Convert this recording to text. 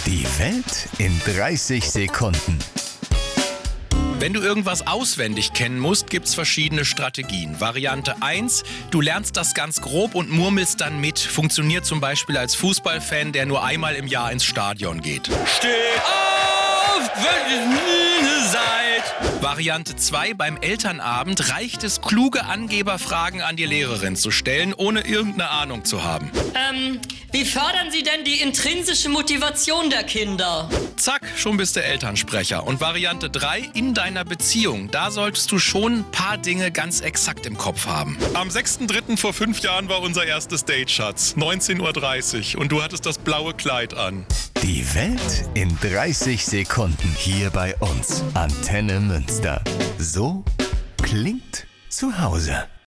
Die Welt in 30 Sekunden. Wenn du irgendwas auswendig kennen musst, gibt's verschiedene Strategien. Variante 1, du lernst das ganz grob und murmelst dann mit. Funktioniert zum Beispiel als Fußballfan, der nur einmal im Jahr ins Stadion geht. Steht auf, wenn ihr müde seid. Variante 2, beim Elternabend reicht es, kluge Angeberfragen an die Lehrerin zu stellen, ohne irgendeine Ahnung zu haben. Wie fördern Sie denn die intrinsische Motivation der Kinder? Zack, schon bist du Elternsprecher. Und Variante 3, in deiner Beziehung. Da solltest du schon ein paar Dinge ganz exakt im Kopf haben. Am 6.3. vor 5 Jahren war unser erstes Date, Schatz. 19:30 Uhr und du hattest das blaue Kleid an. Die Welt in 30 Sekunden hier bei uns. Antenne Münster. So klingt zu Hause.